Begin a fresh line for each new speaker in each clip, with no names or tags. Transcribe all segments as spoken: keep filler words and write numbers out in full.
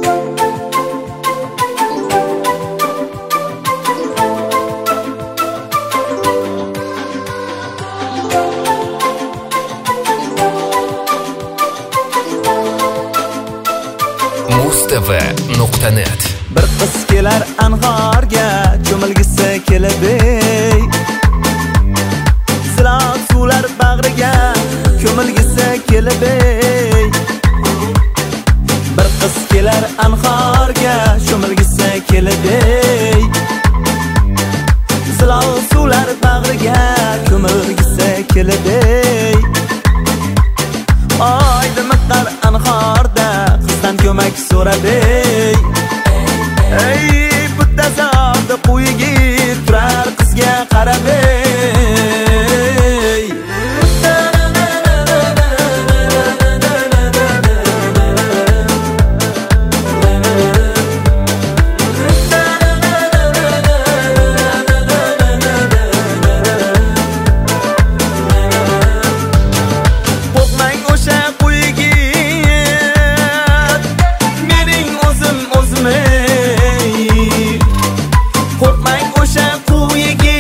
mustv nuqta net.
Bir qiz kelar anhorga, cho'milgisi kelib ey. Silab suvlar bag'riga, ko'milgisi kelib ey. Bir qiz kelar anhorga, cho'milgisi kelib ey. Silab suvlar bag'riga, ko'milgisi kelib ey. Oydi miqdar anhorda qizdan ko'mak so'radi ey. Ey bitta zavda qo'yiga turar qizga qarab ey. Qo'rqmang o'sha qo'yiga, mening o'zim o'zim ey. Qo'rqmang o'sha qo'yiga,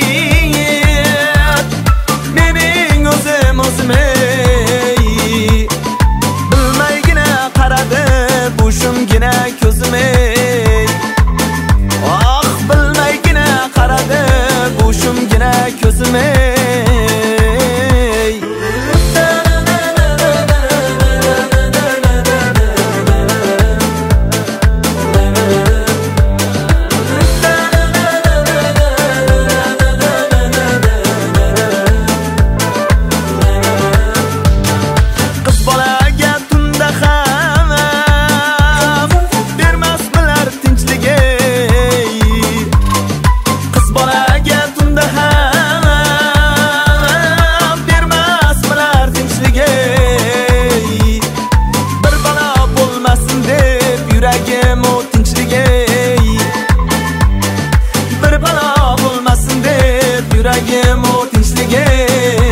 mening o'zim o'zim ey. Bilmaygina qaradi boshimgina ko'zim ey. Ah, bilmaygina qaradi boshimgina ko'zim ey. Yuragim o tinchlik ey. Bir balo bo'lmasin deb yuragim o tinchlik ey.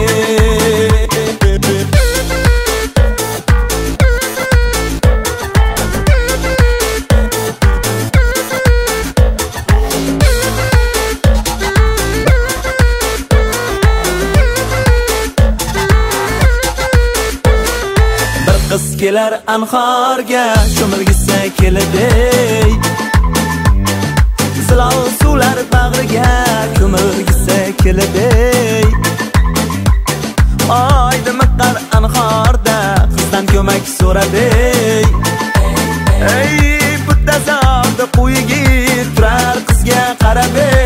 Bir qiz kelar anhorga, cho'milgisi kelib ey. Silov suvlar bag'riga, ko'milgisi kelib ey. Oydi miqdar anhorda qizdan ko'mak so'radi ey. Ey bitta zavda qo'yiga turar qizga qarab ey.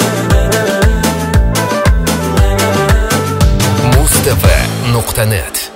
mustv nuqta net.